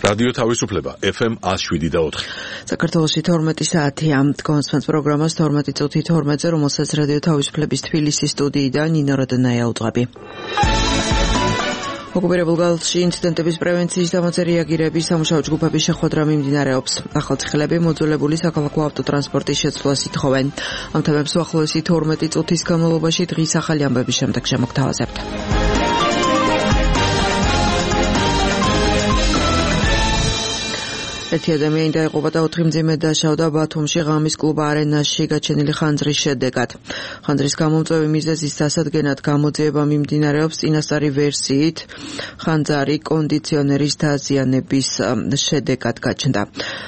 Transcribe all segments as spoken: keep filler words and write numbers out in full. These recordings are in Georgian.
რადიო თავისუფლება ეფ ემ one oh seven და four. საქართველოში თორმეტი საათია. კონსპენს პროგრამას თორმეტი წუთი თორმეტზე, რომელსაც რადიო თავისუფლების თბილისის სტუდიიდან ნინო როდნაია უძღვები. ოკუპირებულ გალში ინციდენტების პრევენციის დამოუკიდებელი რეაგირების სამუშაო ჯგუფების შეხვედრა მიმდინარეობს. ახალციხელები მოძველებული საქალაქო ავტოტრანსპორტის შეცვლას ითხოვენ. ამ თემებს უახლოესი თორმეტი წუთის განმავლობაში დღის ახალი ამბების შემდეგ შემოგთავაზებთ. ერთი ადამიანი დაიღუპა და ოთხი მძიმე დაშავდა ბათუმში ღამის კლუბ არენაში გაჩენილი ხანძრის შედეგად. ხანძრის გამომწვევი მიზეზის დასადგენად გამოძიება მიმდინარეობს. წინასწარი ვერსიით ხანძარი კონდიციონერის დაზიანების შედეგად გაჩნდა.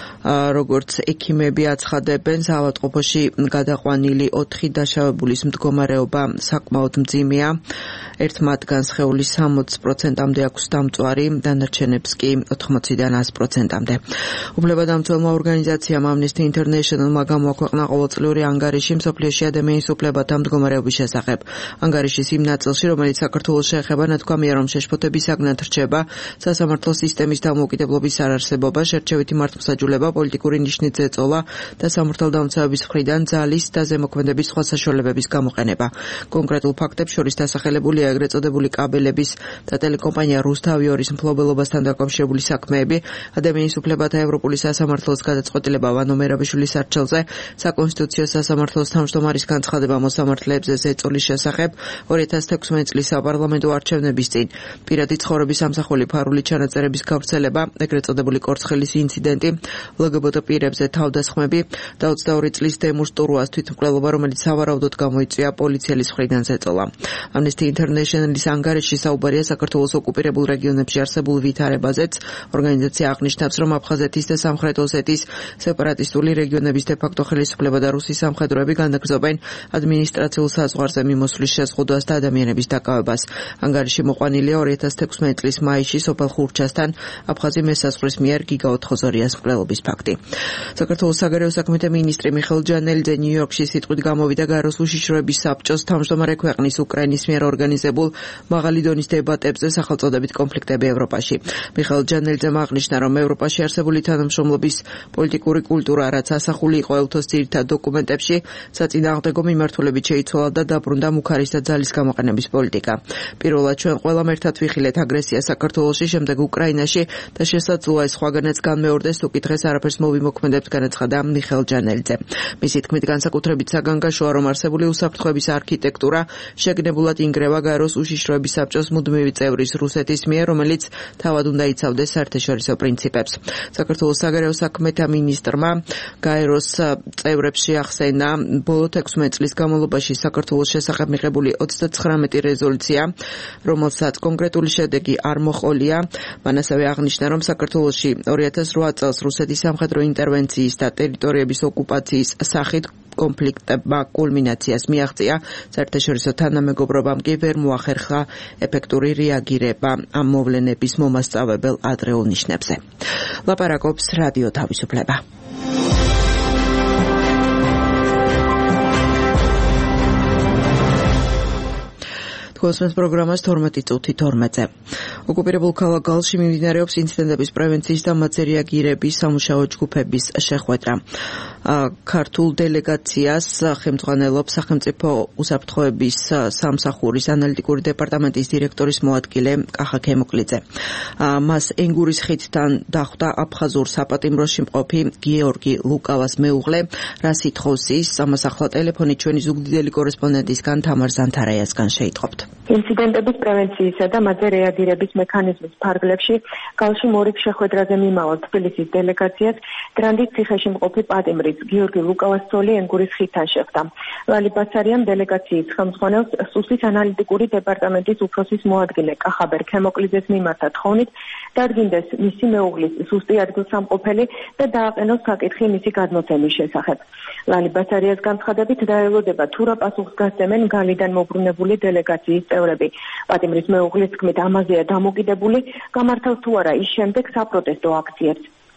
როგორც ექიმები აცხადებენ, ავადმყოფოში გადაყვანილი ოთხი დაშავებულის მდგომარეობა საკმაოდ მძიმეა. ერთ მათგანს სხეულის სამოცი პროცენტამდე აქვს დამწვარი, დანარჩენებს კი ოთხმოციდან one hundred პროცენტამდე. უფლებადამცველმა ორგანიზაციამ Amnesty International-მა გამოაქვეყნა ყოველწლიური ანგარიში მსოფლიოში ადამიანის უფლებათა მდგომარეობის შესახებ. ანგარიშის იმ ნაწილში, რომელიც საქართველოს შეეხება, ნათქვამია, რომ შეშფოთების საგნად რჩება სასამართლო სისტემის დამოუკიდებლობის არარსებობა, შერჩევითი მართლმსაჯულება, პოლიტიკური ნიშნით ზეწოლა და სამართალდამცავების მხრიდან ძალის და ზემოქმედების სხვა საშუალებების გამოყენება. კონკრეტულ ფაქტებს შორის დასახელებულია ეგრეთ წოდებული კაბელების და ტელეკომპანია რუსთავიორის მფლობელობასთან დაკავშირებული საქმეები, ადამიანის უფლებათა ევროპული სასამართლოს გადაწყვეტილება ვანო მერაბიშვილის არჩევზე, საკონსტიტუციო სასამართლოს თავმჯდომარის განცხადება მოსამართლეებზე ზეწოლის შესახებ, ორი ათას თექვსმეტი წლის საპარლამენტო არჩევნების წინ პირადი ცხოვრების სამსახური ფარული ჩანაწერების გავრცელება, ეგრეთ წოდებული კორცხელის ინციდენტი, ლგბტ პირებზე თავდასხმები და ოცდაორი წლის დემურს ტურუას თვითმკვლელობა, რომელიც სავარაუდოდ გამოიწვია პოლიციელის მხრიდან ზეწოლა. Amnesty International-ის ანგარიში საუბარია საქართველოს ოკუპირებულ რეგიონებში არსებულ ვითარებაზეც. ორგანიზაცია აღნიშნავს, რომ აფხაზეთის და სამხრეთ ოსეთის სეპარატისტული რეგიონების დე-ფაქტო ხელისუფლება და რუსის სამხედროები განაგრძობენ ადმინისტრაციულ საზღვარზე მიმოსვლის შეზღუდვას და ადამიანების დაკავებას. ანგარიში მოყვანილია ორი ათას თექვსმეტი წლის მაისში სოფელ ხურჩასთან აფხაზი მესაზღვრის მიერ გიგა ოთხოზორიას მკვლელობის ფაქტი. საქართველოს საგარეო საქმეთა მინისტრი მიხეილ ჯანელიძე ნიუ-იორკში სიტყვით გამოვიდა გაეროს უშიშროების საბჭოს თავმჯდომარე ქვეყნის უკრაინის მიერ ორგანიზებულ მაღალი დონის დებატებზე სახელწოდებით კონფლიქტები ევროპაში. მიხეილ ჯანელიძემ აღნიშნა, რომ ევროპაში არსებული თანამშრომლობის პოლიტიკური კულტურა, რაც ასახული იყო ელთოს ძირითად დოკუმენტებში, საწინააღმდეგო მიმართულებით შეიცვალა და დაბრუნდა მუქარის და ძალის გამოყენების პოლიტიკა. პირველად ჩვენ ყველამ ერთად ვიხილეთ აგრესია საქართველოში, შემდეგ უკრაინაში და შესაძლოა ეს სხვაგანაც განმეორდეს თუ კი დღეს არაფერს მოვიმოქმედებთ, განაცხადა მიხეილ ჯანელიძე. მისი თქმით, განსაკუთრებით საგანგაშოა, რომ არსებული უსაფრთხოების არქიტექტურა შეგნებულად ინგრევა გაეროს უშიშროების საბჭოს მუდმივი წევრის რუსეთის მიერ, რომელიც თავად უნდა იცავდეს საერთაშორისო პრინციპებს. საქართველოს საგარეო საქმეთა მინისტრმა გაეროს წევრებს შეახსენა ბოლო თექვსმეტი წლის განმავლობაში საქართველოს შესახებ მიღებული ოცდაცხრამეტი რეზოლუცია, რომელსაც კონკრეტული შედეგი არ მოჰყოლია. მან ასევე აღნიშნა, რომ საქართველოში ორი ათას რვა წელს რუსეთის სამხედრო ინტერვენციის და ტერიტორიების ოკუპაციის სახით კონფლიქტებმა კულმინაციას მიაღწია. საერთაშორისო თანამეგობრობამ კი ვერ მოახერხა ეფექტური რეაგირება ამ მოვლენების მომასწავებელ ადრეულ ნიშნებზე. ლაპარაკობს რადიო თავისუფლება. კონსპენს პროგრამას თორმეტი წუთი თორმეტზე. ოკუპირებულ ქალაქ გალში მიმდინარეობს ინციდენტების პრევენციის და მათზე რეაგირების სამუშაო ჯგუფების შეხვედრა. ქართულ დელეგაციას ხელმძღვანელობს სახელმწიფო უსაფრთხოების სამსახურის ანალიტიკური დეპარტამენტის დირექტორის მოადგილე კახა ქემოკლიძე. მას ენგურის ხიდთან დახვდა აფხაზურ საპატიმროში მყოფი გიორგი ლუკავას მეუღლე, რაც ითხოვს ის, ამას ახლა ტელეფონით ჩვენი ზუგდიდელი კორესპონდენტისგან თამარ ზანთარაიასგან შეიტყობთ. ინციდენტების პრევენციისა და მათზე რეაგირების მექანიზმის ფარგლებში გალში მორიგ შეხვედრაზე მიმავალ თბილისის დელეგაციას გრანდის ციხეში მყოფი პატიმრის გიორგი ლუკავას ცოლი ენგურის ხიდთან შეხვდა. ლალი ბაცარიამ დელეგაციის ხელმძღვანელს სუსის ანალიტიკური დეპარტამენტის უფროსის მოადგილე კახაბერ ქემოკლიძეს მიმართა თხოვნით დადგინდეს მისი მეუღლის სუსტი ადგილსამყოფელი და დააყენოს საკითხი მისი გადმოცემის შესახებ. ლალი ბაცარიას განცხადებით დაელოდება თუ რა პასუხს გასცემენ გალიდან მობრუნებული დელეგაციის წევრები. პატიმრის მეუღლის თქმით, ამაზეა დამოკიდებული, გამართავს თუ არა ის შემდეგ საპროტესტო აქციებს.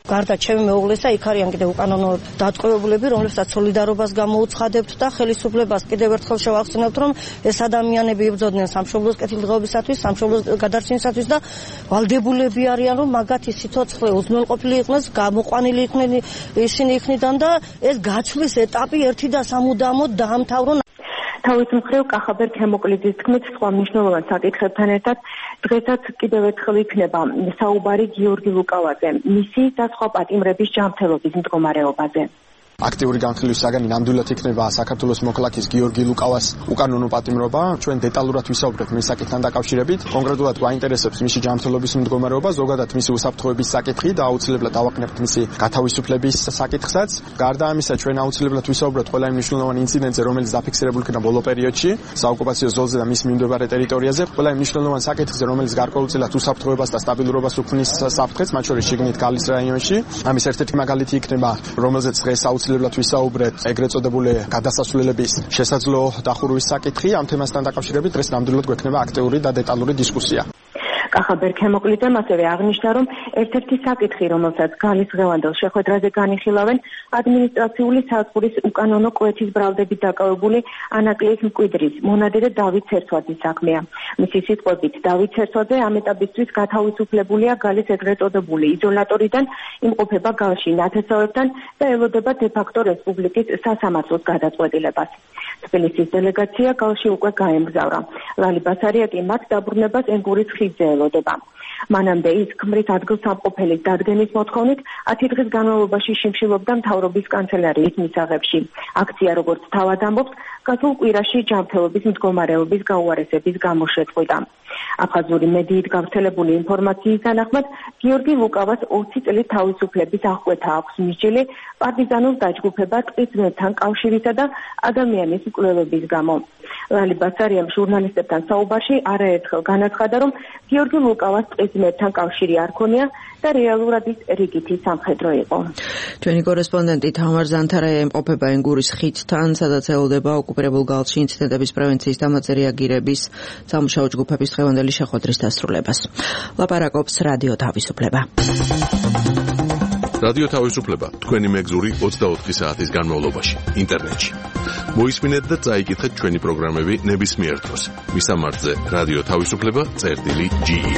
გარდა ჩემი მეუღლესა, იქ არიან კიდევ უკანონო დატყვევებულები, რომლებსაც სოლიდარობას გამოუცხადებთ და ხელისუფლებას კიდევ ერთხელ შევახსენებთ, რომ ეს ადამიანები იბრძოდნენ სამშობლოს კეთილდღეობისათვის, სამშობლოს გადარჩენისათვის და ვალდებულები არიან, რომ მაგათი სიცოცხლე უზრუნველყოფილი იქნეს, გამოყვანილი იქნენ ისინი იქნიდან და ეს გაცვლის ეტაპი ერთი და სამუდამოდ დაამთავრონ. თავის მხრივ კახაბერ ქემოკლიძის თქმით, სხვა მნიშვნელოვან საკითხებთან ერთად დღესაც კიდევ ერთხელ იქნება საუბარი გიორგი ლუკავაძე, მისი და სხვა პატიმრების ჯანმრთელობის მდგომარეობაზე. აქტიური განხილვის საგანი ნამდვილად იქნება საქართველოს მოქალაქის გიორგი ლუკავას უკანონო პატიმრობა. ჩვენ დეტალურად ვისაუბრებთ მის საკითხთან დაკავშირებით. კონკრეტულად გვაინტერესებს მისი ჯანმრთელობის მდგომარეობა, ზოგადად მისი უსაფრთხოების საკითხი და აუცილებლად ავაკნებთ მისი გათავისუფლების საკითხსაც. გარდა ამისა, ჩვენ აუცილებლად ვისაუბრებთ ყველა იმ მნიშვნელოვან ინციდენტზე, რომელიც დაფიქსირებული იქნა ბოლო პერიოდში საოკუპაციო ზოლზე და მის მიმდებარე ტერიტორიაზე. ყველა იმ მნიშვნელოვან საკითხზე, რომელიც გარკვეულწილად უსაფრთხოებას და სტაბილურობას უქმნის საფრთხეს, მათ შორის შიგნით გალის რაიონში. ამის ერთ-ერთი მაგალითი იქნება, რომელზეც დღეს აუცილებლად ვისაუბრეთ, ეგრეთ წოდებული გადასასვლელების შესაძლო დახურვის საკითხი. ამ თემასთან დაკავშირებით დღეს ნამდვილად გვექნება აქტიური და დეტალური დისკუსია. კახაბერ ქემოკლიძემ ასევე აღნიშნა, რომ ერთ-ერთი საკითხი, რომელსაც გალის ღევანდელ შეხვედრაზე განიხილავენ, ადმინისტრაციული საზღვრის უკანონო კვეთის ბრალდებით დაკავებული ანაკლიის მკვიდრის მონადირე და დავით ცერცვაძის საქმეა. მისი სიტყვებით, დავით ცერცვაძე ამ ეტაპისთვის გათავისუფლებულია გალის ეგრეთ წოდებული იზოლატორიდან, იმყოფება გალში ნათესავებთან და ელოდება დე-ფაქტო რესპუბლიკის სასამართლოს გადაწყვეტილებას. თბილისის დელეგაცია გალში უკვე გაემგზავრა. ლალი ბასარია კი მათ დაბრუნებას ენგურის ხიდზე ელოდება. მანამდე ის ქმრის ადგილსამყოფელის დადგენის მოთხოვნით ათი დღის განმავლობაში შიმშილობდა მთავრობის კანცელარიის მისაღებში. აქცია, როგორც თავად ამბობს, გასულ კვირაში ჯანმრთელობის მდგომარეობის გაუარესების გამო შეწყვიტა. აფხაზური მედიით გავრცელებული ინფორმაციის თანახმად, გიორგი ლუკავას ოცი წლით თავისუფლების აღკვეთა აქვს მისჯილი პარტიზანულ დაჯგუფება ტყისმერთან კავშირისა და ადამიანის მკვლელობის გამო. ლალი ბასარიამ ჟურნალისტებთან საუბარში არაერთხელ განაცხადა, რომ გიორგი ლუკავას ტყისმერთან კავშირი არ ქონია და რეალურად ის რიგითი სამხედრო იყო. ჩვენი კორესპონდენტი თამარ ზანთარაია იმყოფება ენგურის ხიდთან, სადაც ელოდება ოკუპირებულ გალში ინციდენტების პრევენციის და ამაზე რეაგირების სამუშაო ჯგუფების დღევანდელი შეხვედრის დასრულებას. ლაპარაკობს რადიო თავისუფლება. რადიო თავისუფლება თქვენი მეგზური ოცდაოთხი საათის განმავლობაში ინტერნეტში. მოისმინეთ და წაიკითხეთ ჩვენი პროგრამები ნებისმიერ დროს. მისამართზე რადიო თავისუფლება წერტილი ჯი ი.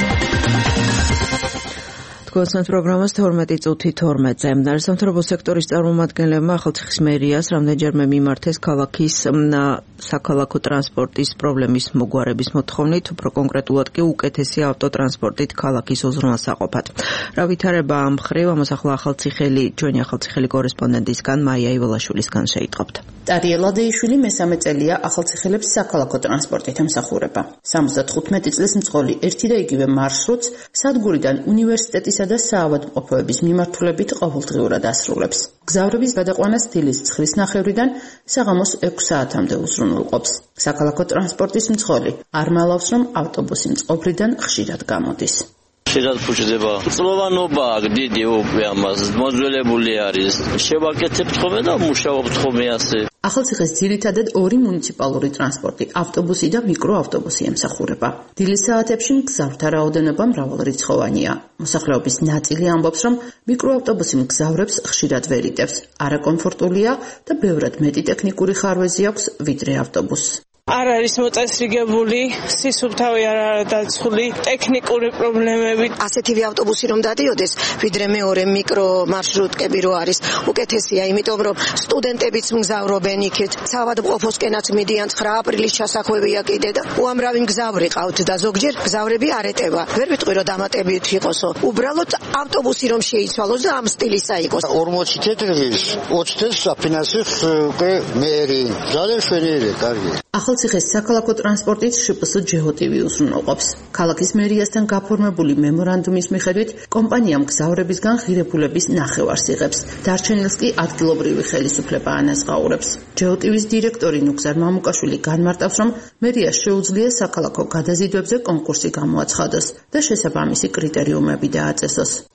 გოსმენთ პროგრამას თორმეტი წუთი თორმეტზე. არასამთავრობო სექტორის წარმომადგენლებმა ახალციხის მერიას რამდენჯერმე მიმართეს ქალაქის საქალაქო ტრანსპორტის პრობლემის მოგვარების მოთხოვნით, უფრო კონკრეტულად კი უკეთესი ავტოტრანსპორტით ქალაქის უზრუნველსაყოფად. რა ვითარება ამ მხრივ, ამას ახლა ახალციხელი, ჩვენი ახალციხელი კორესპონდენტისგან მაია იველაშვილისგან შეიტყობთ. ტარიელ ლადეიშვილი მესამე წელია ახალციხელებს საქალაქო ტრანსპორტით ემსახურება. სამოცდათხუთმეტი წლის მწყოლი ერთი და იგივე მარშრუტს სადგურიდან უნივერსიტეტისა და საავადმყოფოების მიმართულებით ყოველდღიურად ასრულებს. გზავრების გადაყვანა სტილის ცხრის ნახევრიდან საღამოს ექვს საათამდე უზრუნველყოფს. საქალაქო ტრანსპორტის მწყოლი არ მალავს, რომ ავტობუსი მწყობრიდან ხშირად გამოდის. ხშირად ფუჭდება. წლოვანობა დიდი უკვე ამას მოძველებული არის. შევაკეთებთ ხოლმე და მუშაობთ ხოლმე ასე. ახალციხეს ძირითადად ორი მუნიციპალური ტრანსპორტი, ავტობუსი და მიკროავტობუსი ემსახურება. დილის საათებში მგზავრთა რაოდენობა მრავალრიცხოვანია. მოსახლეობის ნაწილი ამბობს, რომ მიკროავტობუსი მგზავრებს ხშირად ვერ იტევს, არაკომფორტულია და ბევრად მეტი ტექნიკური ხარვეზი აქვს ვიდრე ავტობუსს. არ არის მოწესრიგებული, სისუფთავი არ არის დაცული, ტექნიკური პრობლემები. ასეთივე ავტობუსი რომ დადიოდეს, ვიდრე მეორე მიკრო მარშრუტკები რო არის, უკეთესია, იმიტომ რომ სტუდენტებიც მგზავრობენ იქით, საავადმყოფოსკენაც მიდიან ცხრა აპრილის ჩასახვევია კიდე და უამრავი მგზავრი ყავთ და ზოგჯერ მგზავრები არ ეტევა. ვერ ვიტყვი რომ დამატებით იყოსო. უბრალოდ ავტობუსი რომ შეიცვალოს და ამ სტილისა იყოს. ორმოცი თეთრგის, ოცდაოთხ საფინანსის უკვე მერი. ძალიან შვენიერია, კარგია. ახალციხეს საქალაქო ტრანსპორტით შპს ჯეჰოტივი უზრუნველყოფს. ქალაქის მერიასთან გაფორმებული მემორანდუმის მიხედვით კომპანია მგზავრებისგან ღირებულების ნახევარს იღებს. დარჩენილს კი ადგილობრივი ხელისუფლება ანაზღაურებს. ჯეჰოტივის დირექტორი ნუგზარ მამუკაშვილი განმარტავს, რომ მერიას შეუძლია საქალაქო გადაზიდვებზე კონკურსი გამოაცხადოს და შესაბამისი კრიტერიუმები დააწესოს.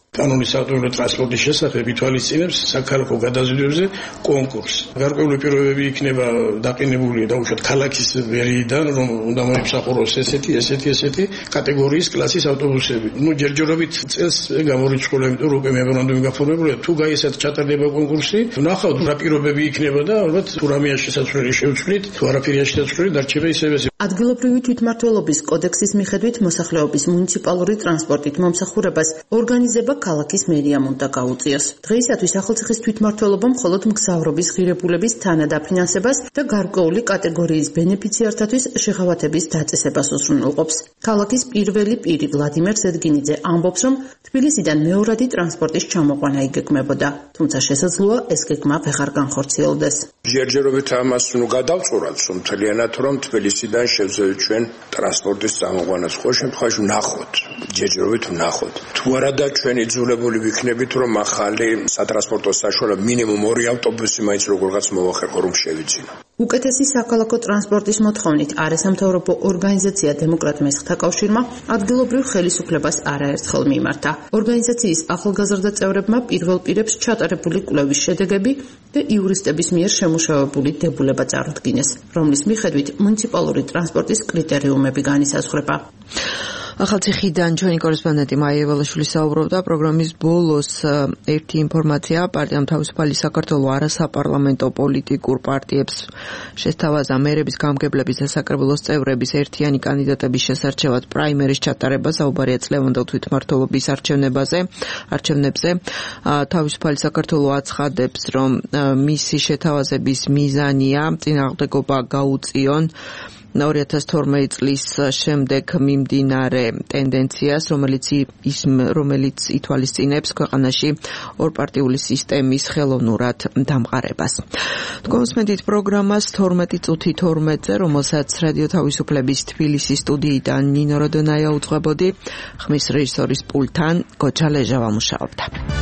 კანონის ავტომობილური ტრანსპორტის შესახებ ითვალისწინებს საქალაქო გადაზიდვებზე კონკურსს. გარკვეული პირობები იქნება დაყენებული დაუშვათ ქალაქის ვერიდან, რომ უნდა მოიმსახუროს ესეთი, ესეთი, ესეთი კატეგორიის კლასის ავტობუსები. ნუ ჯერჯერობით წელს გამორიცხული, იმიტომ რომ უკვე მემორანდუმი გაფორმებულია, თუ გაიესათ ჩატარდება კონკურსი, ნახავთ რა პირობები იქნება და ალბათ თუ რამეა შესაძლებელი შევცვლით, თუ არაფერია შესაძლებელი დარჩება ისევე. ადგილობრივი თვითმმართველობის კოდექსის მიხედვით მოსახლეობის მუნიციპალური ტრანსპორტით მომსახურებას ორგანიზება ქალაქის მერიამ უნდა გაუწიოს. დღეისათვის ახალციხის თვითმმართველობა მხოლოდ მგზავრობის ღირებულების თანადაფინანსებას და გარკვეული კატეგორიის ბენეფიციართათვის შეღავათების დაწესებას უზრუნველყოფს. ქალაქის პირველი პირი ვლადიმერ ზედგინიძე ამბობს, რომ თბილისიდან მეორადი ტრანსპორტის ჩამოყვანა იგეგმებოდა, თუმცა შესაძლოა ეს გეგმა ვეღარ განხორციელდეს. ჯერჯერობით ამას ნუ გადავწყვეტ, რომ მთლიანად რომ თბილისიდან შევძლებთ ჩვენ ტრანსპორტის წამოყვანას. ხო შემთხვევაში ვნახოთ, ჯერჯერობით ვნახოთ. თუ არადა ჩვენ იძულებული ვიქნებით, რომ ახალი სატრანსპორტო საშუალება მინიმუმ ორი ავტობუსი მაინც როგორღაც მოვახერხო რომ შევიძინო. უკეთესი საქალაქო ტრანსპორტის მოთხოვნით არასამთავრობო ორგანიზაცია დემოკრატ მესხთა კავშირმა ადგილობრივ ხელისუფლებას არაერთხელ მიმართა. ორგანიზაციის ახალგაზრდა წევრებმა პირველ პირებს ჩატარებული კვლევის შედეგები და იურისტების მიერ შემუშავებული დებულება წარუდგინეს, რომლის მიხედვით მუნიციპალური ტრანსპორტის კრიტერიუმები განისაზღვრება. ახალციხიდან ჩვენი კორესპონდენტი მაია ევალაშვილი საუბრობდა. პროგრამის ბოლოს ერთი ინფორმაცია, პარტიამ თავისუფალი საქართველოს არასაპარლამენტო პოლიტიკურ პარტიებს შესთავაზა მერების გამგებლების და საკრებულოს წევრების ერთიანი კანდიდატების შესარჩევად პრაიმერის ჩატარება. საუბარია წლევანდელ თვითმმართველობის არჩევნებაზე, არჩევნებზე. თავისუფალი საქართველოს აცხადებს, რომ მისი შეთავაზების მიზანია წინააღმდეგობა გაუწიონ ორი ათას თორმეტი წლის შემდეგ მიმდინარე ტენდენციას, რომელიც ის რომელიც ითვალისწინებს ქვეყანაში ორპარტიული სისტემის ხელოვნურად დამყარებას. კონსმენტით პროგრამას თორმეტი წუთი თორმეტზე, რომელსაც რადიო თავისუფლების თბილისის სტუდიიდან ნინო როდონაია უძღვებოდი, ხმის რეჟისორის პულტთან გოჩა ლეჟავა მუშაობდა.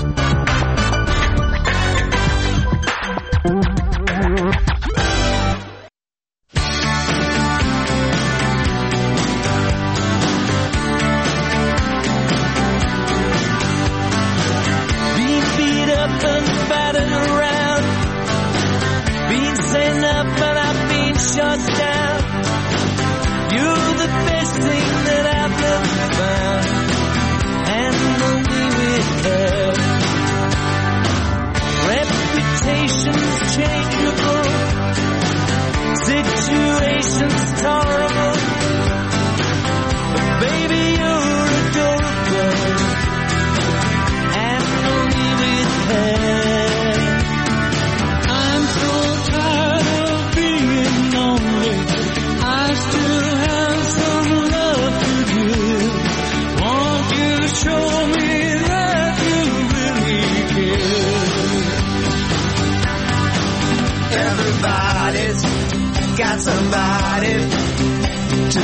Got somebody to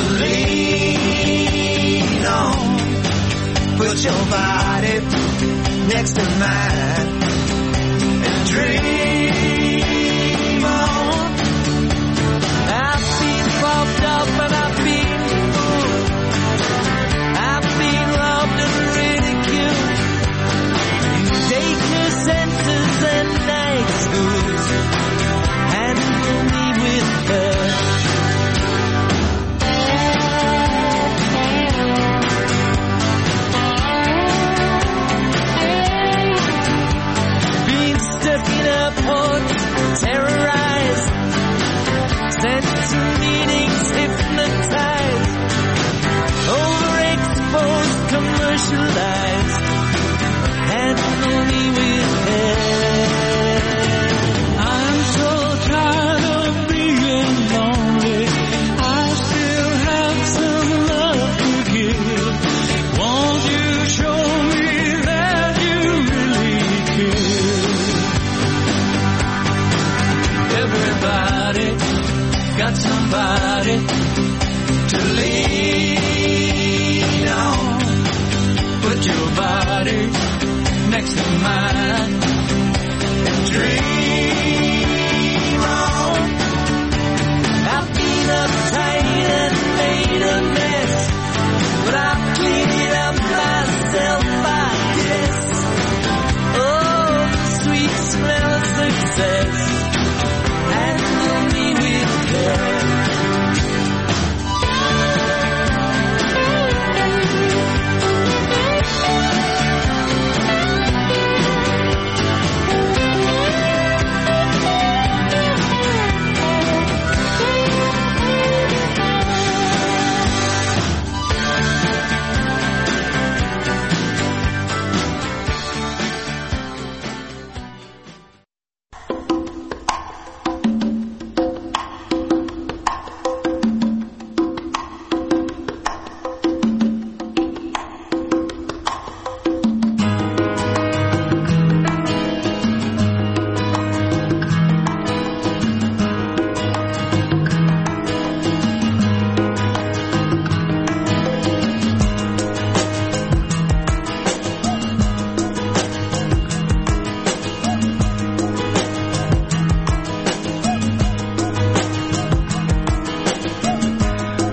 lean on. Put your body next to mine and dream on. I've been popped up and I've been fooled. I've been robbed and ridiculed. Take your senses and night schools. Handle me with her. Being stuck in a port, terrorized, sent to meetings, hypnotized, overexposed, commercialized, handle me with her. I'm so tired of being lonely. I still have some love to give. Won't you show me that you really care? Everybody got somebody to lean on. Put your body next to mine and dream on. I've been uptight and made a mess, but I've cleaned it up myself, I guess.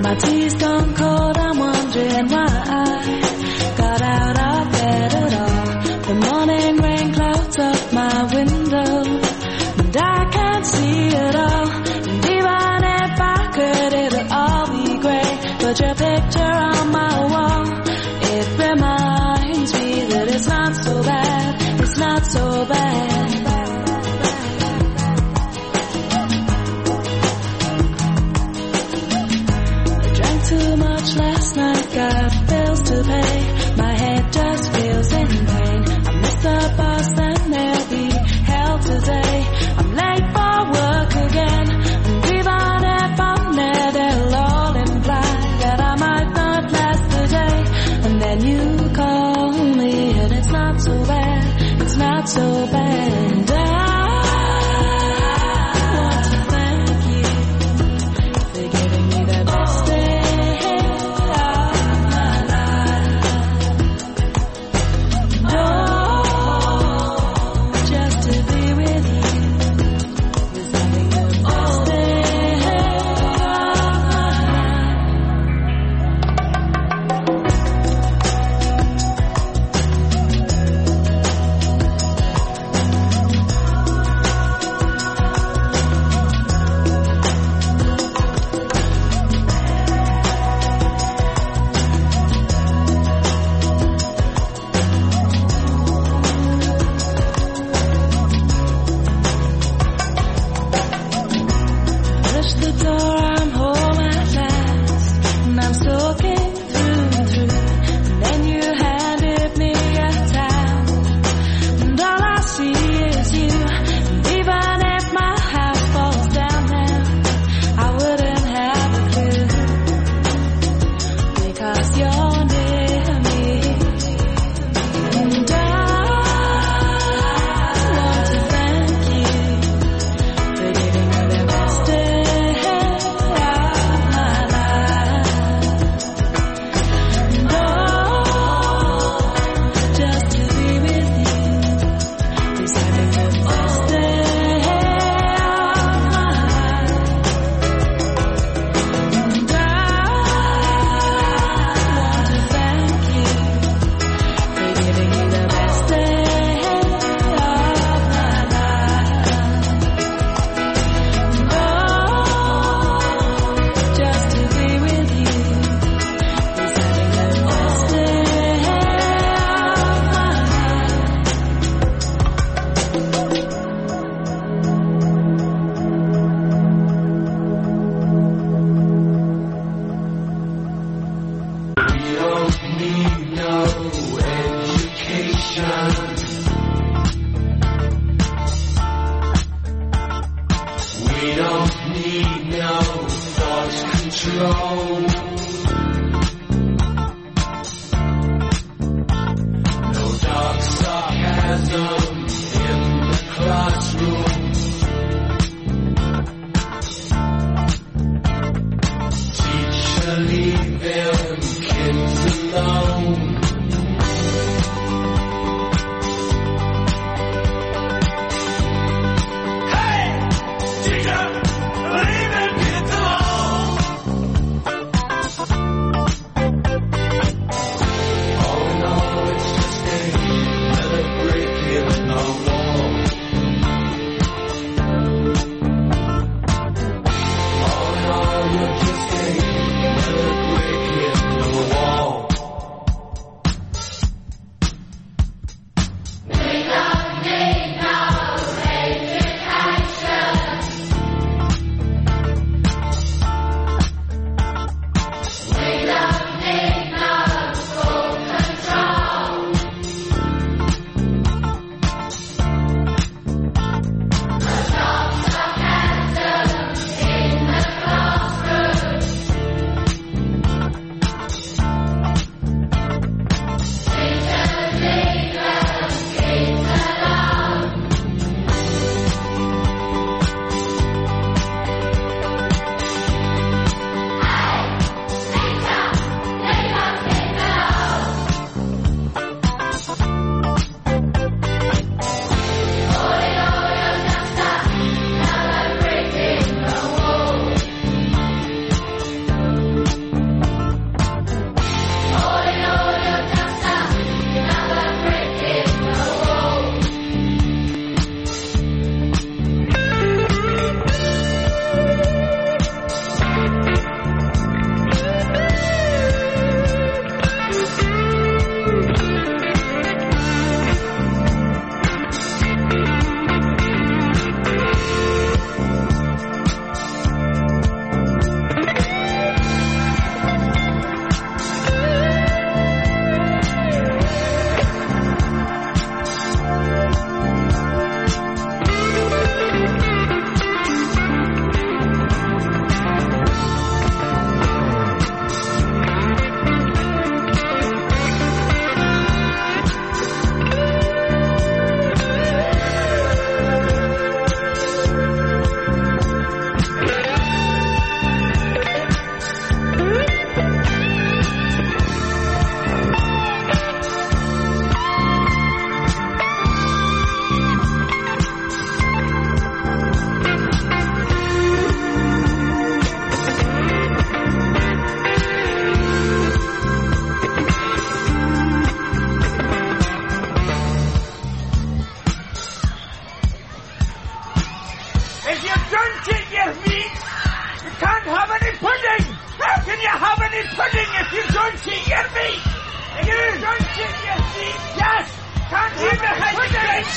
My tea's gone cold, I'm wondering why I got out of bed at all. The morning rain clouds up my window, and I can't see it all. And even if I could, it'll all be great. But your picture on my wall, it reminds me that it's not so bad, it's not so bad. I drank too much last night, got bills to pay. My head just feels in pain. I missed the bus and there'll be hell today. I'm late for work again, and even if I'm there, they'll all imply that I might not last the day. And then you call me, and it's not so bad, it's not so bad. And I want to thank you for giving me the best day of my life. Oh, just to be with you is having the best day of my Push the door, I'm home at last, and I'm soaking through and through. And then you handed me a towel, and all I see is you. And even if my house falls down now, I wouldn't have a clue, because you're near me. And I want to thank you for giving me the best day of my life. And oh, just to be with you is having the best day of my life. And I want to thank you for giving me the best day of my life. And oh, just to be with you is having the best day of my We don't need no education. We don't need no thought control. No dark sarcasm in the classroom. Teacher, leave them kids alone. Hey, teacher, leave them kids alone. Oh no, it's just another brick in the wall. Oh no, you're just another brick in the wall. We don't need no education. We don't need no school control. A dark sarcasm in the classroom.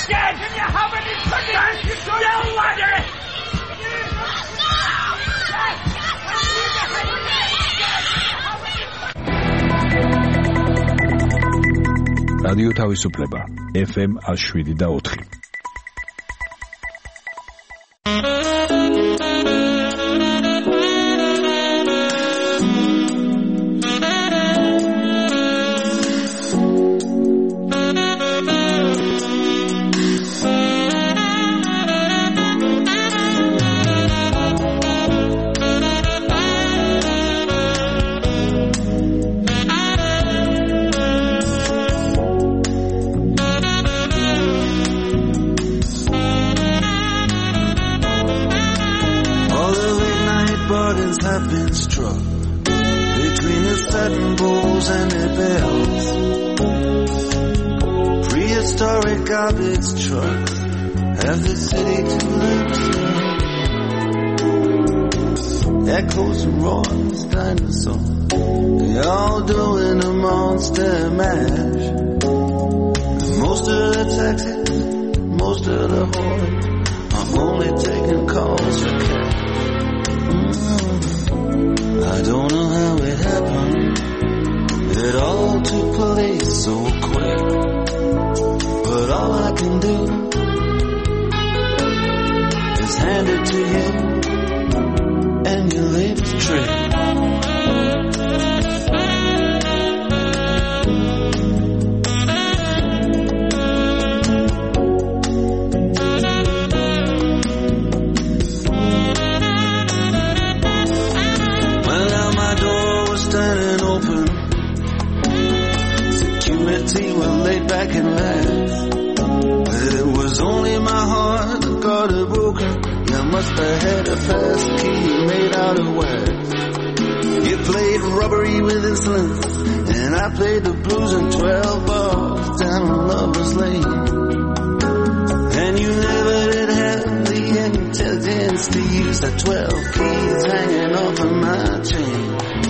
scared? Can you have any fucking... You still wonder it! რადიო თავისუფლება ეფ ემ one oh seven და four. Have been struck between the satin bowls and their bells. Prehistoric garbage trucks have the city to themselves. Echoes and roars, dinosaurs, they all doing a monster mash. And most of the taxis, most of the hordes are only taking calls for cash. I don't know how it happened. It all took place so quick. But all I can do is hand it to you and your latest trick. Back and laugh. It was only my heart that got it broken. You must have had a fast key made out of wax. You played rubbery with insolence, and I played the blues in twelve bars down Lover's Lane. And you never did have the intelligence to use the twelve keys hanging off of my chain.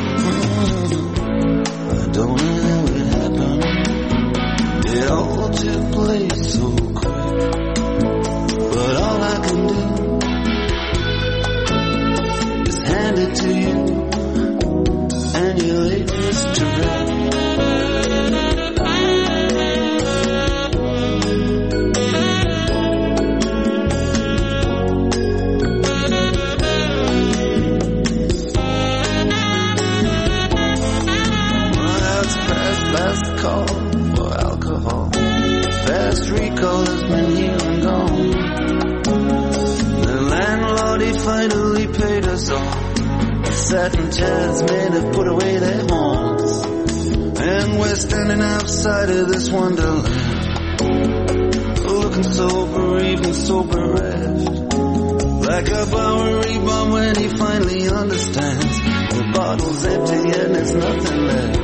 I don't know how it happened. It all took place so quick, but all I can do is hand it to you and your latest trick. Well, that's past last call. Fast recall has been here and gone. The landlord, he finally paid us off. The satin chairs made have put away their horns. And we're standing outside of this wonderland, looking so bereaved and so bereft, like a Bowery bomb when he finally understands the bottle's empty and there's nothing left.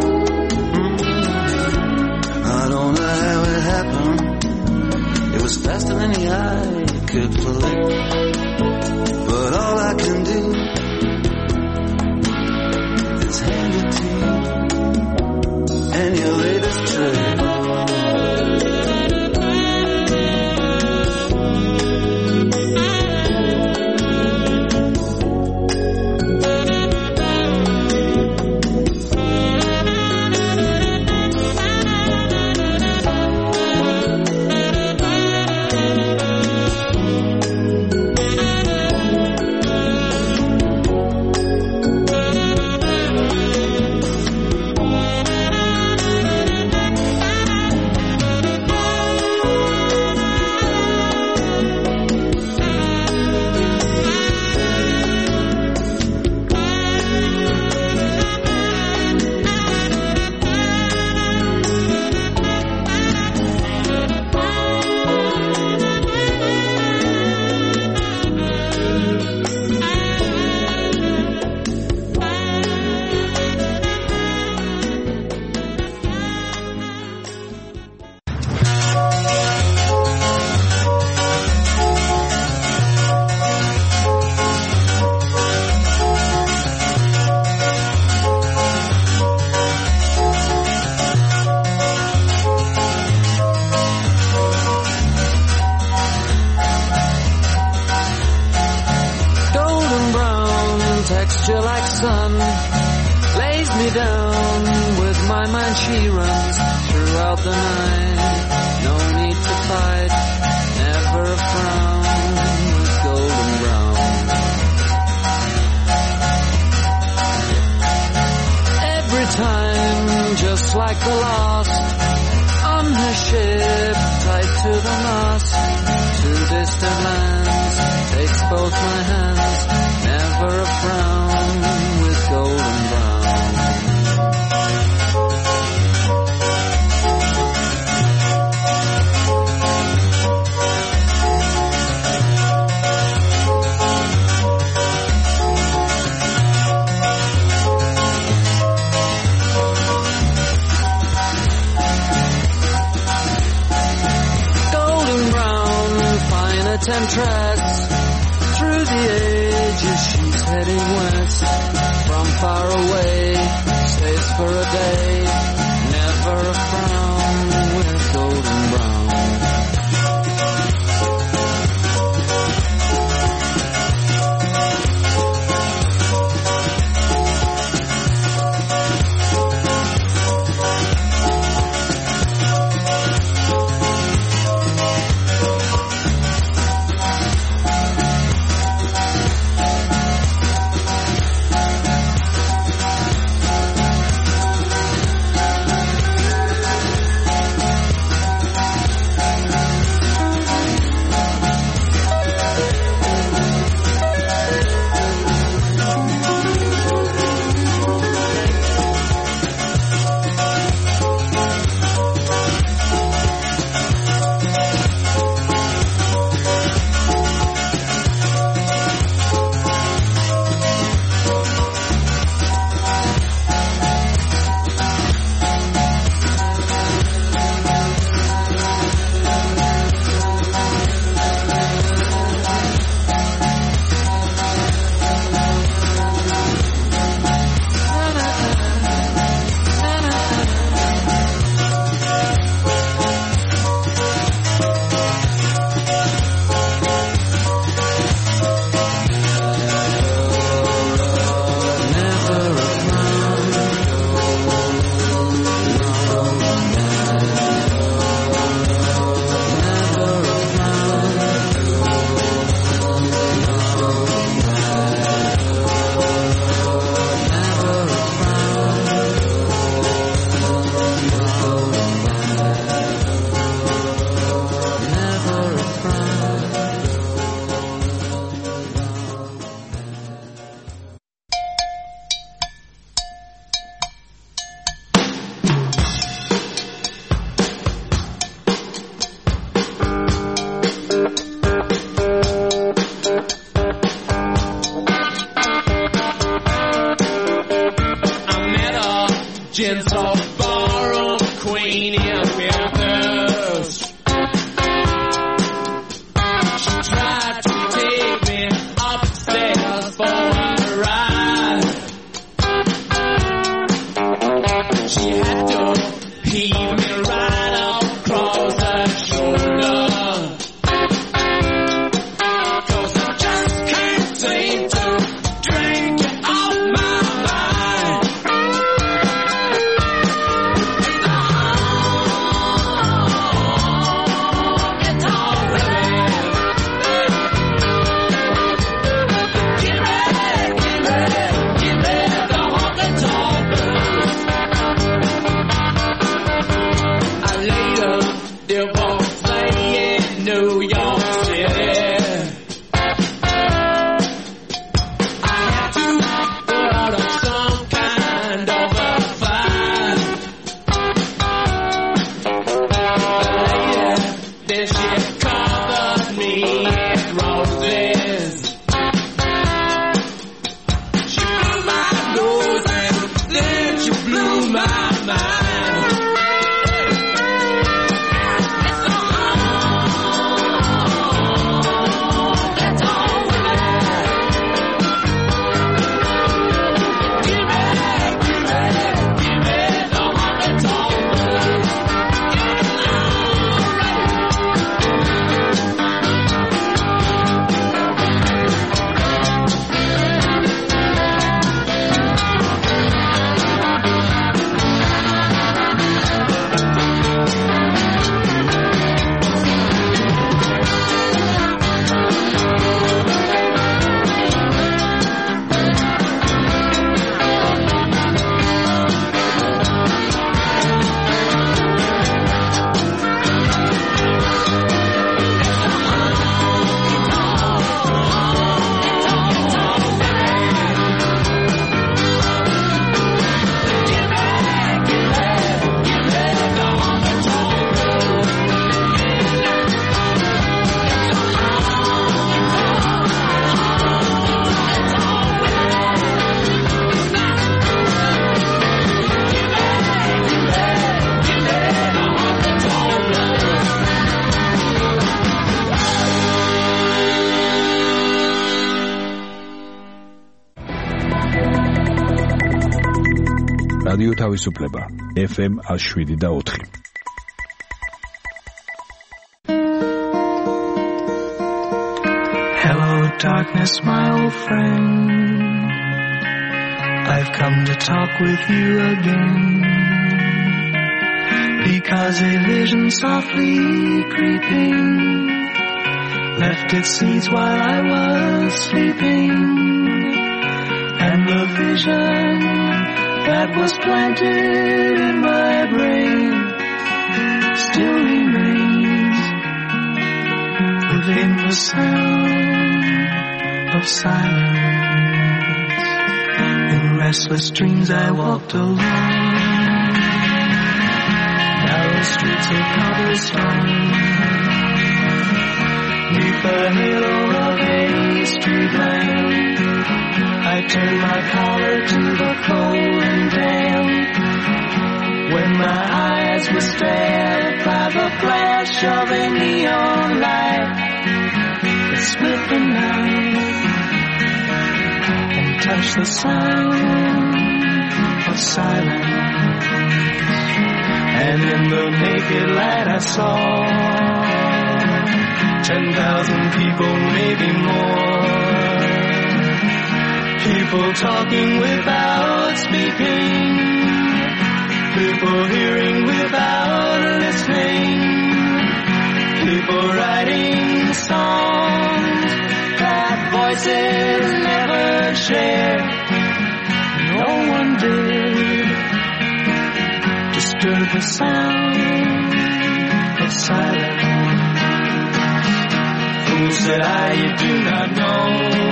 I don't know how it happened. It was faster than the eye could flick. But all I can do is hand it to you and your latest trick. texture like sun lays me down. With my mind she runs throughout the night. No need to fight, never a frown, with golden brown. Every time, just like the last, on her ship, tied to the mast, to distant lands, takes both my hands, never a frown, with golden brown. Temptress, through the ages she's heading west. From far away, stays for a day, never a frown, with golden brown. რადიო თავისუფლება ეფ ემ one oh seven და four. Hello darkness my old friend, I've come to talk with you again, because a vision softly creeping left its seeds while I was sleeping, and the vision that was planted in my brain still remains within the sound of silence. In restless dreams I walked along narrow streets of cobblestone, neath the halo of a street lamp I turned my collar to the cold and damp. When my eyes were stared by the flash of a neon light that split the night and touched the sound of silence, and in the naked light I saw ten thousand people, maybe more, people talking without speaking, people hearing without listening, people writing songs that voices never shared. No one did disturb the sound of silence. Who said I, you do not know,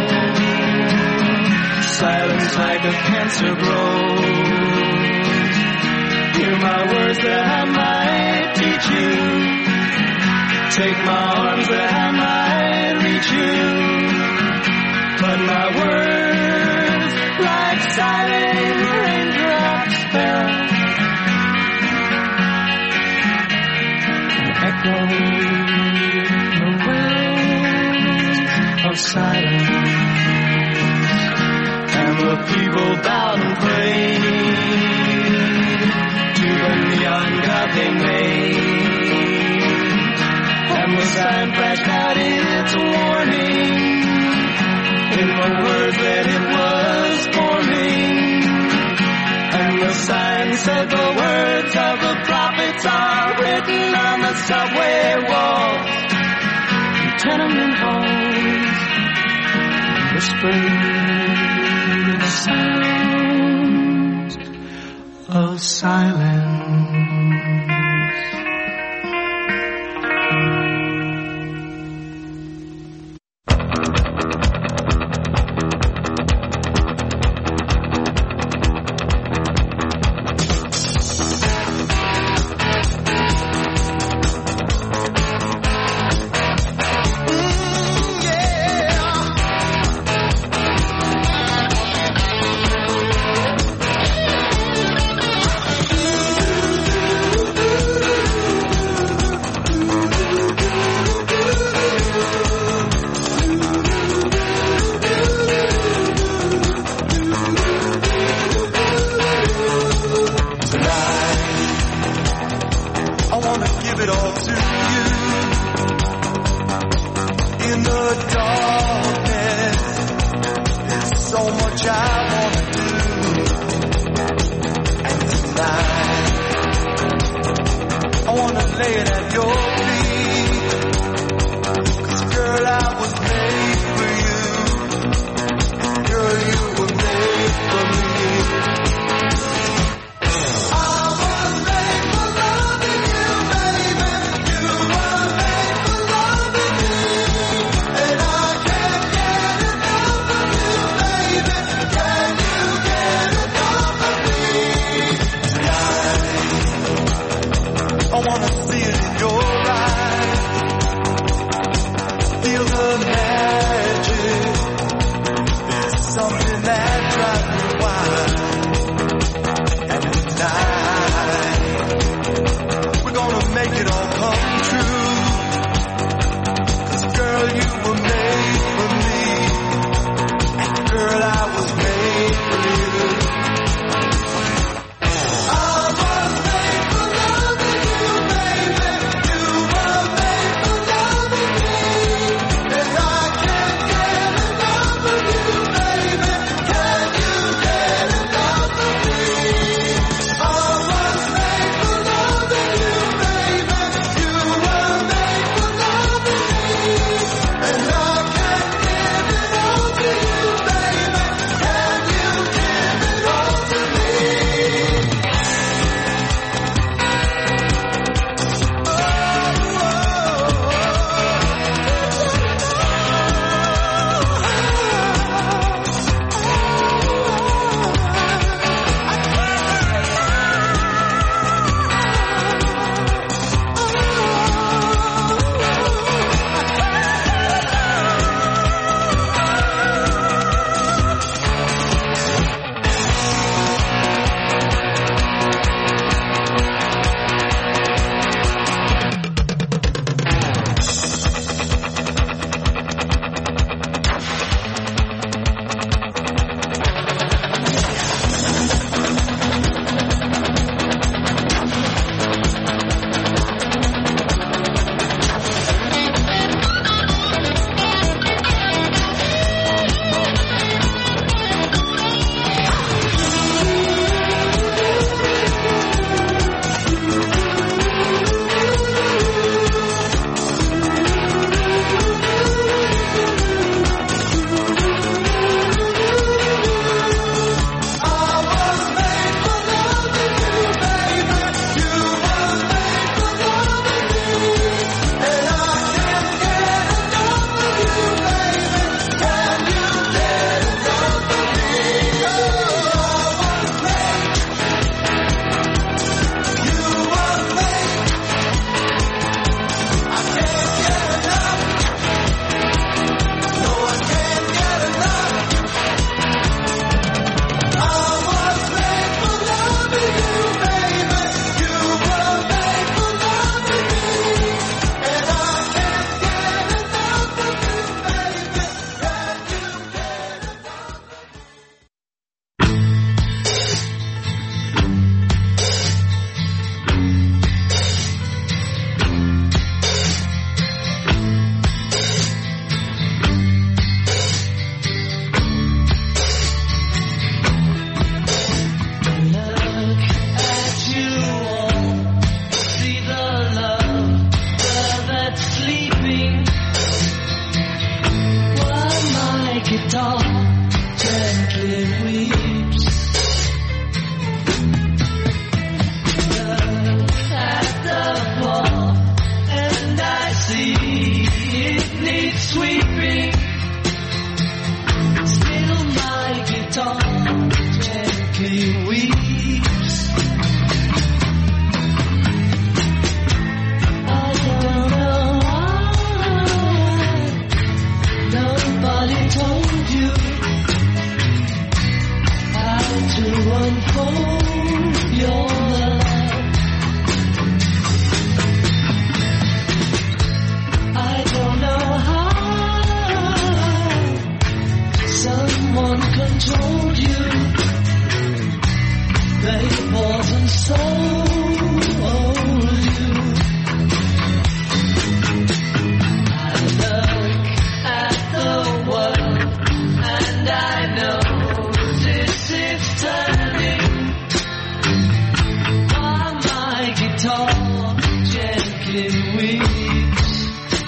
silence like a cancer grows. Hear my words that I might teach you, take my arms that I might reach you, but my words like silent raindrops fell and echoed the wells of silence. And the people bowed and prayed to the neon god they made, and the sign flashed out its warning in the words that it was forming, and the sign said the words of the prophets are written on the subway walls and tenement halls, whispering the sounds of silence. gently weeps. I don't know why nobody told you how to unfold your love. I don't know how someone controlled you. They bought and sold you. I look at the world and I notice it's turning. While my guitar gently weeps.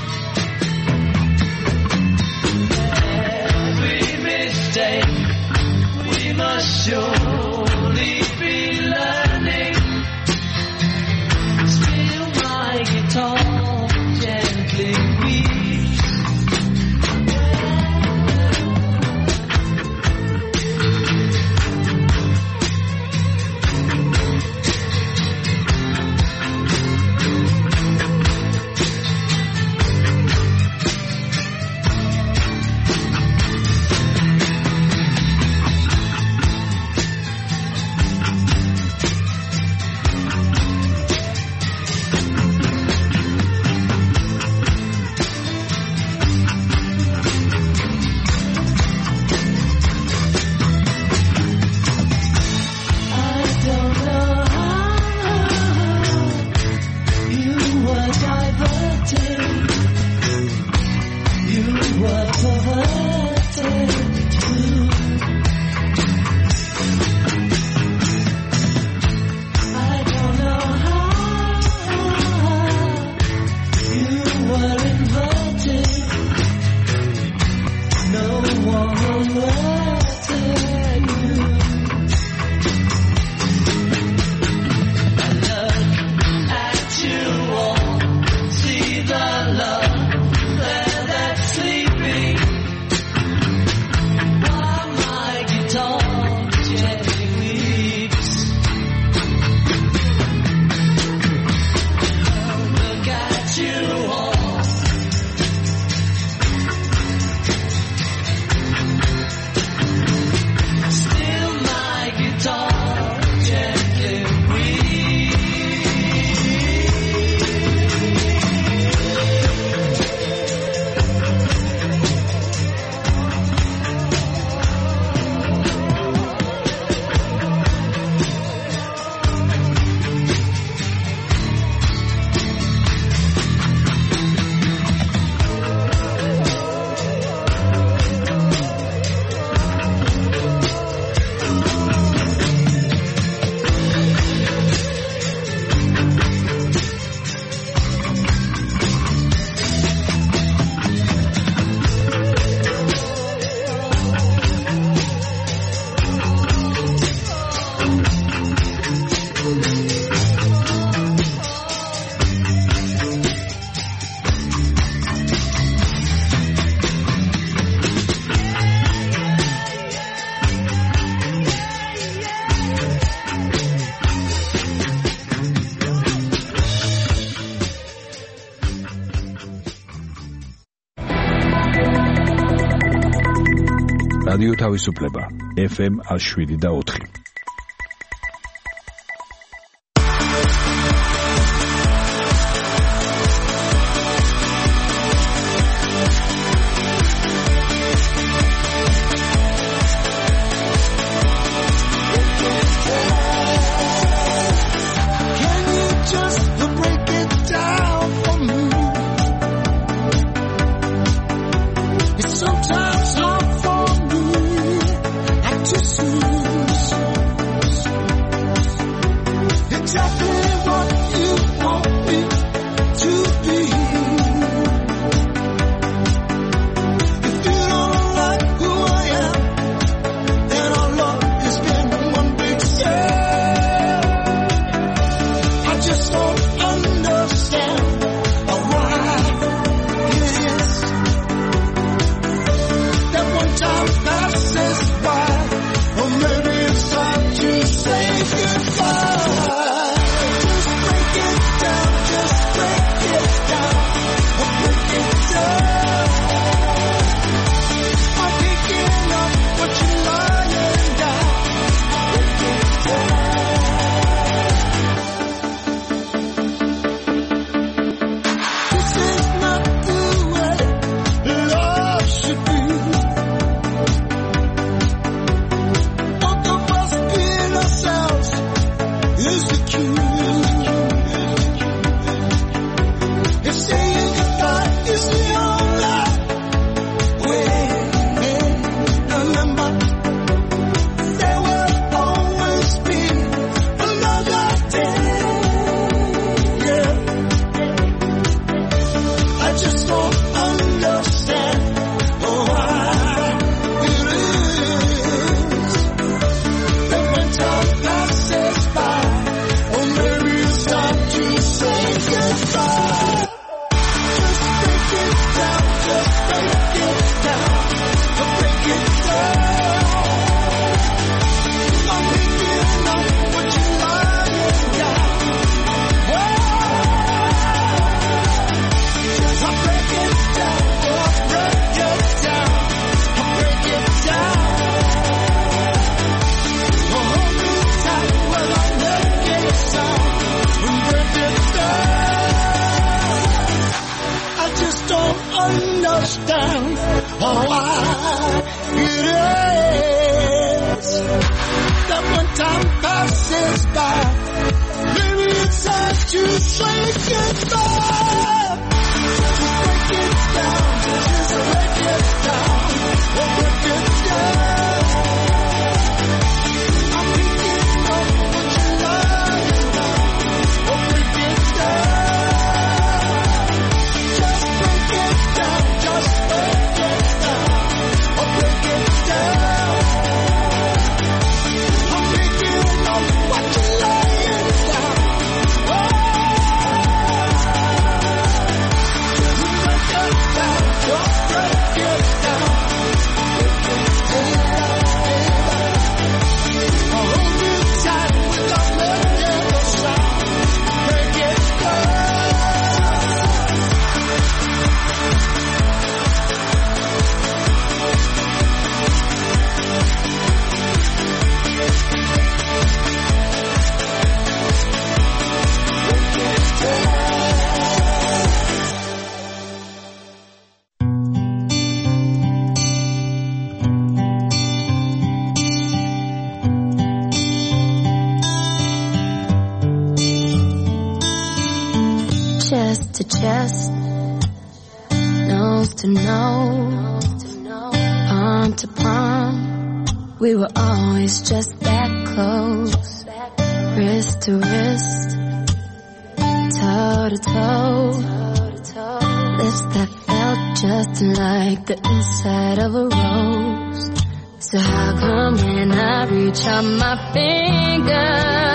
Every mistake we must surely be learning. Still my guitar gently weeps. I don't know how you were diverted, you were perverted too. I don't know how you were inverted, no one alerted you. At you all, see the love there that's sleeping. While my guitar gently weeps. Look at you all. Still my guitar gently weeps. რადიო თავისუფლება ეფ ემ შვიდი და ოთხი. Sometimes hard for me to choose. passes by. Oh, time passes by, or maybe it's time to say goodbye. Just break it down, just break it down, break it down. I'm picking up what you're lying down. Just I break it down, oh, I break it down, I break it down. Oh, hold me tight while I make it sound and break it down. I just don't understand why it is that when time passes by, maybe it's time to say goodbye. Just break it down, just break it down, oh, break it down. I'm picking up what you're lying down, oh, break it down. Just break it down, just break it down, oh, break it down. I'm picking up what you're lying down, oh, break it down, just break it down. Hold me tight without making a sound, break it down. Chest to chest, nose to nose, palm to palm. We were always just that close, wrist to wrist, toe to toe, lips that felt just like the inside of a rose. So how come when I reach out my finger,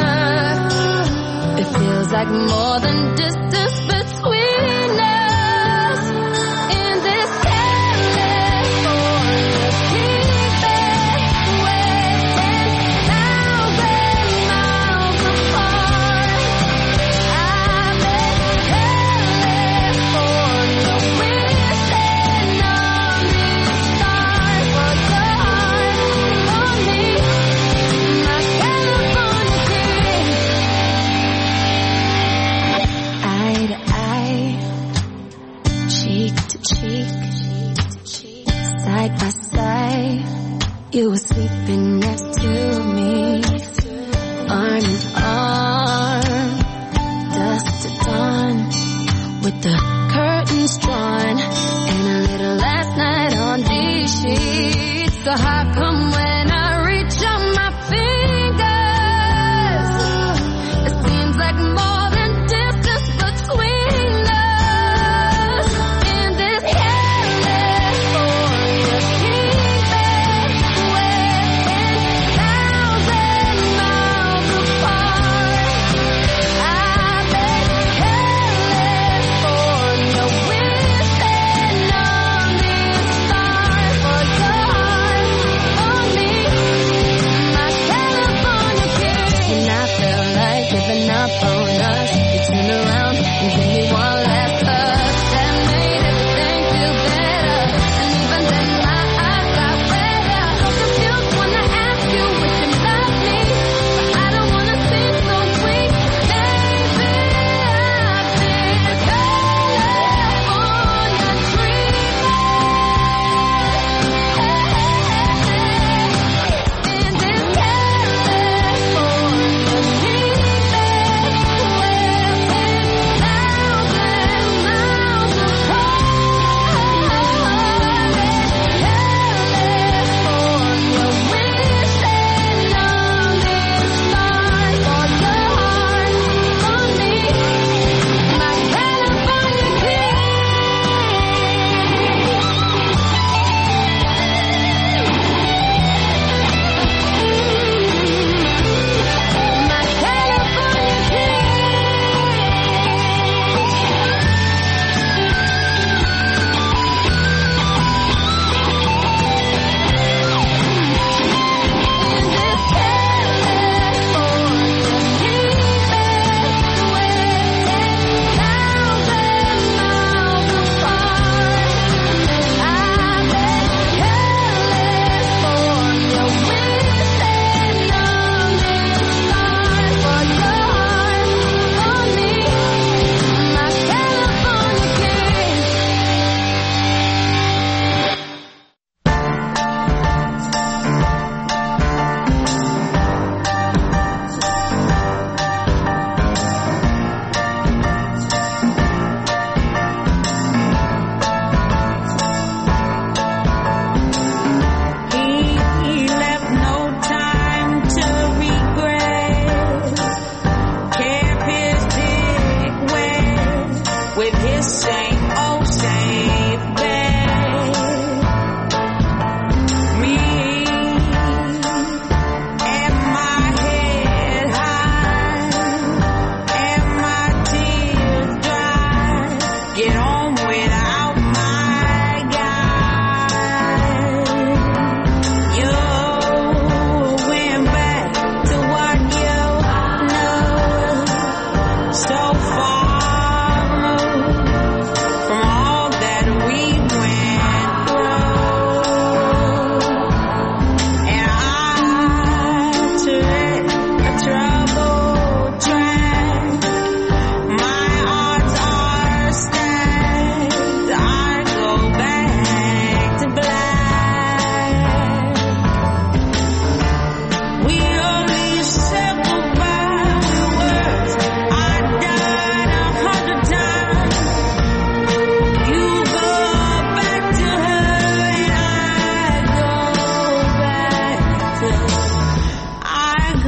it feels like more than distance between us in this California fever, waiting thousand miles apart. I've been California, wishing on these stars was the heart for me, my California dream. Eye to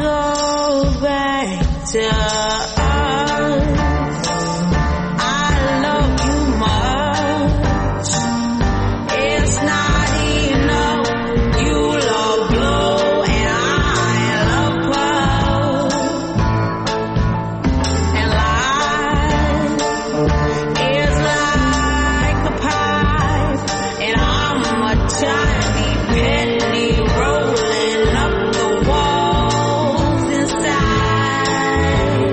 go back to us. I love you much. It's not enough. You love blue and I love purple. And life is like a pipe, and I'm a tiny penny rolling up the walls inside.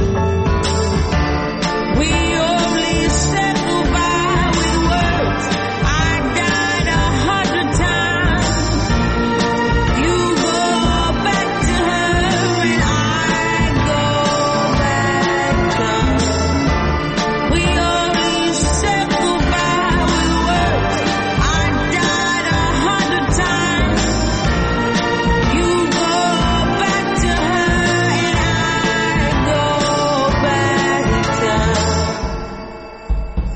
We only said goodbye with words. I died a hundred times. You go back to her and I go back to her. We only said goodbye with words. I died a hundred times. You go back to her and I go back to her.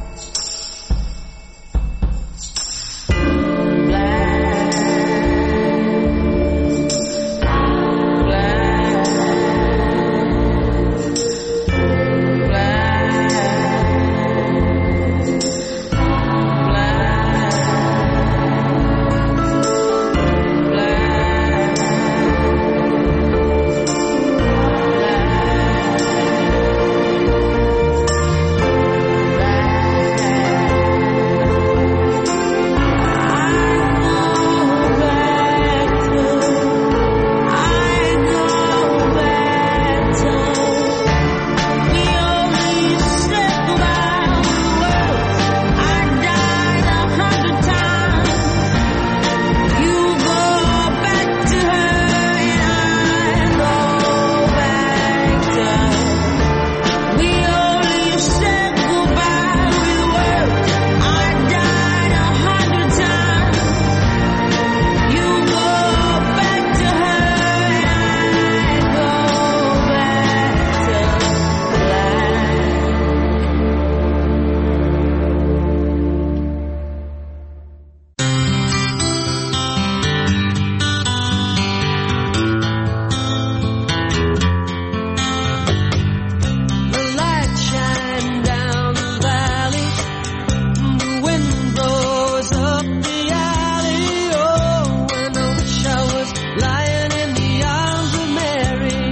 The light shine down the valley, the wind blows up the alley. Oh, and I wish I was lying in the arms of Mary.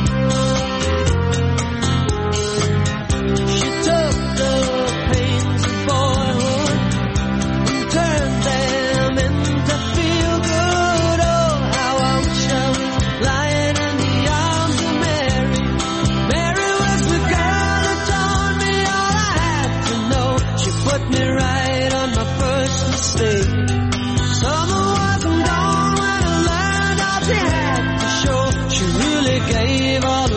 She took the pains of boyhood and turned them into feel good. Oh, how I wish I was lying in the arms of Mary. Mary was the girl who taught me all I had to know. She put me right on my first mistake. Summer wasn't gone when I learned all she had to show. She really gave all